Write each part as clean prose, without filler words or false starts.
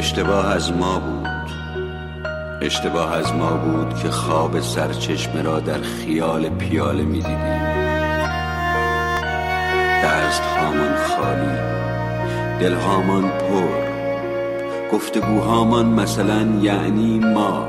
اشتباه از ما بود، اشتباه از ما بود که خواب سرچشمه را در خیال پیاله می دیدیم. دست هامان خالی، دل هامان پر، گفتگوهامان مثلا یعنی ما.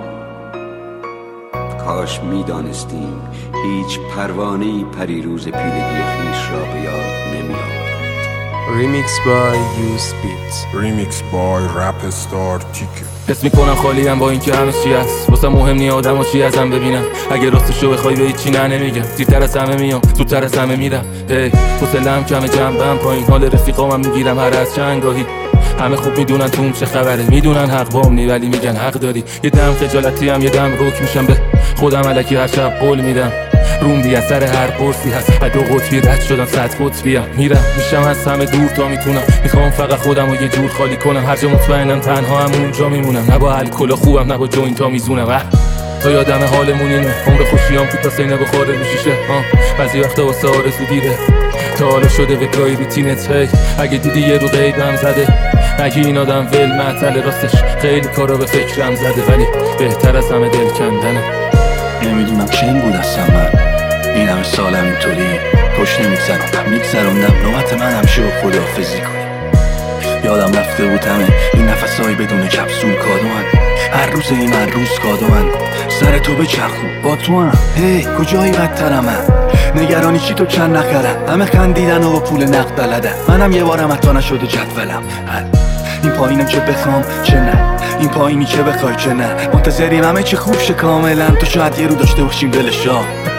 کاش می دانستیم هیچ پروانه‌ای پریروز پیلگی خیش را به یاد نمی آورد. Remix by U-Speed. Remix by Rapstar TK. حس میکنم خالیم با اینکه همه چی هست واسه مهم نی آدم ها چی ازم ببینم. اگه راستشو بخوای به هیچی نمیگم، زیدتر از همه میام زودتر از همه میرم. حوصله‌ام کمه جنبم پایین، حال رفیقامم میگیرم هر از چندگاهی. همه خوب میدونن تو چه خبره، میدونن حق بام نی ولی میگن حق داری. یه دم خجالتی هم یه دم روک میشم به خودم، الکی هر شب قول میدم روم بی اثر هر قرصی هست. دو قطبی رد شدم 100 قطبیم، میرم میشم از همه دور تا میتونم. میخوام فقط خودم رو یه جور خالی کنم، هر جا مطمئنم تنها هم اونجا میمونم. نه با الکل خوبم نه با جوینت ها میزونم. تا یادم حالمون اینه، عمر خوشیام تو پسینه بخوره رو شیشه. بعضی وقتا واسه آرزو دیره تا حالا شده به گاهی روتینت. اگه دیدی یه رو قیدم زده، نگی این آدم ول معطل، راستش خیلی کارا به فکرم زده ولی بهتر از همه دل کندنه. نمیدونم چه این بود اصلا من این همه سالم اینطوری پشت میگذروندم نوبت من همیشه با خداحافظی کنی. یادم رفته بود همه این نفسایی بدون کپسول کادوان، هر روز این هر روز کادوان. سر تو به چرخو با تو هم کجایی بدترم نگرانی چی تو چند نخرم. همه خندیدن و با پول نقد بلدن، منم یه بارم حتی نشده جدولم. این پایینم چه بخوام چه نه، این پایینی که بخوای چه نه. منتظریم همه چه خوب شه کاملا، تو شاید یه رو داشته باشیم دلشا.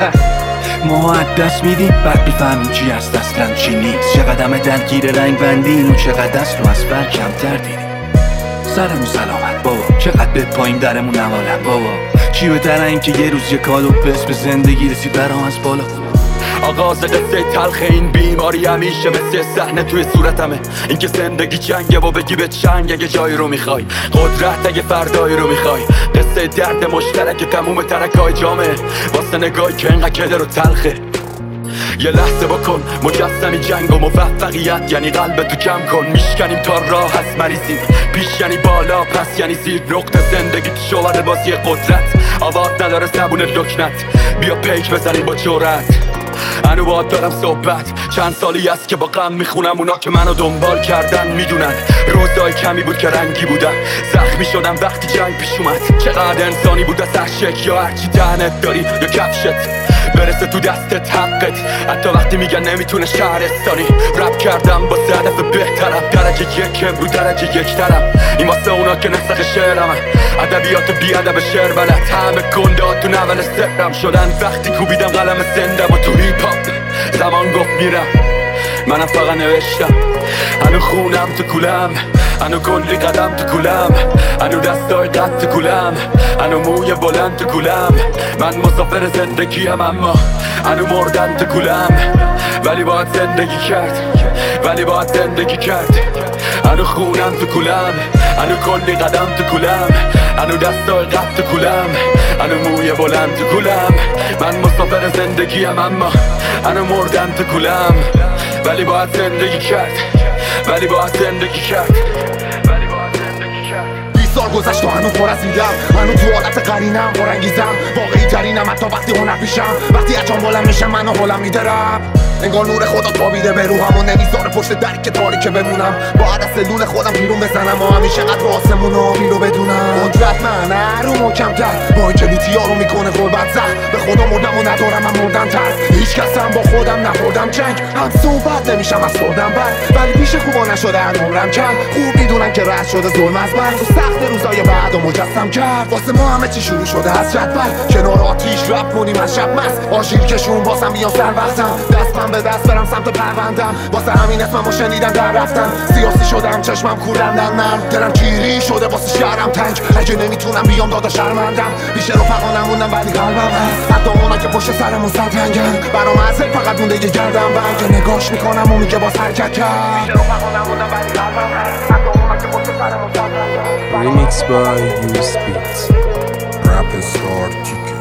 ما از دست میدیم بعد میفهمیم چی هست اصلا چی نیست. چقدر همه درگیر رنگ بندیم و چقدر دست رو از بر کمتر دیدیم. سرمون سلامت بابا، چقدر به پایین درمون نمالم بابا. چی بهتره این که یه روز یه کالو پس به زندگی رسید برام از بالا. آغاز قصه تلخ این بیماری همیشه مثل صحنه توی صورتمه. این که زندگی جنگه و بگی به چنگ اگه جایی رو میخوای، قدرت اگه فردایی رو میخوای. قصه درد مشترک تموم ترکای جامعه واسه نگاهی که اینقدر کده رو تلخه. یه لحظه بکن مجسمی جنگ و موفقیت یعنی قلب تو کم کن. میشکنیم تا راه هست مریضیم، پیش یعنی بالا پس یعنی زیر. نقطه زندگی تو شوار بازی قدرت، آواز نداره زبون لکنت. بیا پیک بزنیم با جرأت. انو باید دارم صحبت، چند سالی است که با غم میخونم. اونا که منو دنبال کردن میدونن روزای کمی بود که رنگی بودن. زخمی شدم وقتی جنگ پیش اومد. چقدر انسانی بود از هر شک، یا هرچی دهنت داری یا کفشت برسه تو دستت حقت. حتی وقتی میگن نمیتونه شهرستانی. رپ کردم با هدف بهترم، درجه یک رو درجه یک ترم. این واسه اونا که نسخ شعرمن، ادبیات بی ادب شعر بلد. همه گندات تو نول سرم شدن وقتی کوبیدم قلم زنده و تو هیپ هاپ. زمان گفت میرم، منم فقط نوشتم. هنو خونم تو کولم، هنو کلی قدم تو کولم، هنو دستای قد تو کولم، هنو موی بلند تو کولم. من مسافر زندگیم اما هنو مردن تو کولم. ولی باید زندگی کرد، ولی باید زندگی کرد. هنو خونم تو کولم، هنو کلی قدم تو کولم، هنو دستای قد تو کولم، هنو موی بلند تو کولم. من مسافر زندگیم اما هنو مردن تو کولم. ولی باید زندگی کرد، ولی باید زندگی کرد. 20 سال گذشت و هنو پر از میدم، هنو تو حالت قرینم پرانگیزم. واقعی ترینم حتی وقتی هنر پیشم، وقتی اجام بلند میشم منو هلم میدرم. انگار نور خدا تابیده به روحم و نمیذاره پشت دری که تاریکه بمونم. باید از سلول خودم بیرون بزنم و همیشه قدر آسمون آبی رو بدونم. قدرت من رو محکم‌تر، با اینکه لوتیا رو میکنه قربت زهر. به خدا مردم و ندارم من مردم ترس. هیچ کسم با خودم نخوردم جنگ، هم صحبت نمیشم از خوردم بر. ولی پیش خوبا نشده هر عمرم کم. خوب میدونن که رد شده ظلم از من، تو سخت روزای بعد و مجسم کرد. واسه ما همه چی شروع شده از جدول، کنار آتیش رپ کنیم از شب مست. آژیر کشون باسم بیان سر وقتم، دست من به دست برم سمت پروندم. واسه همین اسممو شنیدم در رفتم، سیاسی شدم چشمم کورندم نرم. دلم کیری شده واسه شهرم تنگ، اگه نمیتونم بیام دادا شرمندم. بیش رفقا نموندم ولی قلبم هست، حتی اونا که پشت سرمون سرتنگن. برام ازل فقط مونده یه گردم بند که نگاش میکنم و میگه باز حرکت کرد. بیش رفقا نموندم ولی قلبم هست، حتی اونا که پشت سرمون سرتنگن. Remix by U-Speed. Rapstar TK.